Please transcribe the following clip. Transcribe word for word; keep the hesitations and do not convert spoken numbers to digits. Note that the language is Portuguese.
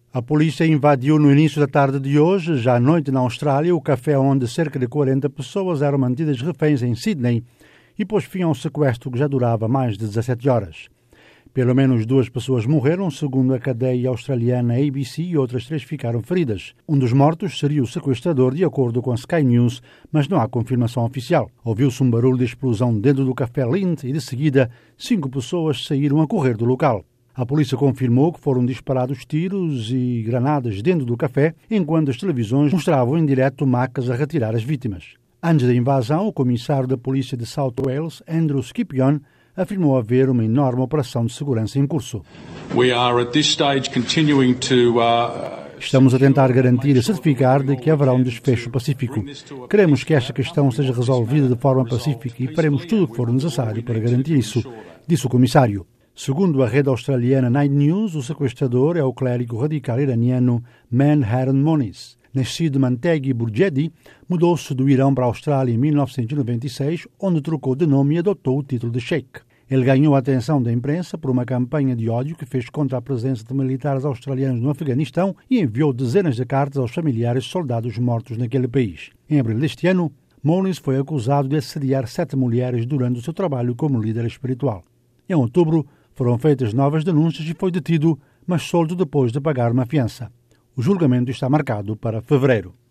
A polícia invadiu no início da tarde de hoje, já à noite na Austrália, o café onde cerca de quarenta pessoas eram mantidas reféns em Sydney e pôs fim ao sequestro que já durava mais de dezassete horas. Pelo menos duas pessoas morreram, segundo a cadeia australiana A B C, e outras três ficaram feridas. Um dos mortos seria o sequestrador, de acordo com a Sky News, mas não há confirmação oficial. Ouviu-se um barulho de explosão dentro do café Lind e, de seguida, cinco pessoas saíram a correr do local. A polícia confirmou que foram disparados tiros e granadas dentro do café, enquanto as televisões mostravam em direto macas a retirar as vítimas. Antes da invasão, o comissário da polícia de South Wales, Andrew Scipion, afirmou haver uma enorme operação de segurança em curso. We are at this stage continuing to, uh... Estamos a tentar garantir e certificar de que haverá um desfecho pacífico. Queremos que esta questão seja resolvida de forma pacífica e faremos tudo o que for necessário para garantir isso, disse o comissário. Segundo a rede australiana Nine News, o sequestrador é o clérigo radical iraniano Manharan Moniz. Nascido de Mantegi Burjedi, mudou-se do Irão para a Austrália em mil novecentos e noventa e seis, onde trocou de nome e adotou o título de Sheikh. Ele ganhou a atenção da imprensa por uma campanha de ódio que fez contra a presença de militares australianos no Afeganistão e enviou dezenas de cartas aos familiares de soldados mortos naquele país. Em abril deste ano, Moniz foi acusado de assediar sete mulheres durante o seu trabalho como líder espiritual. Em outubro, foram feitas novas denúncias e foi detido, mas solto depois de pagar uma fiança. O julgamento está marcado para fevereiro.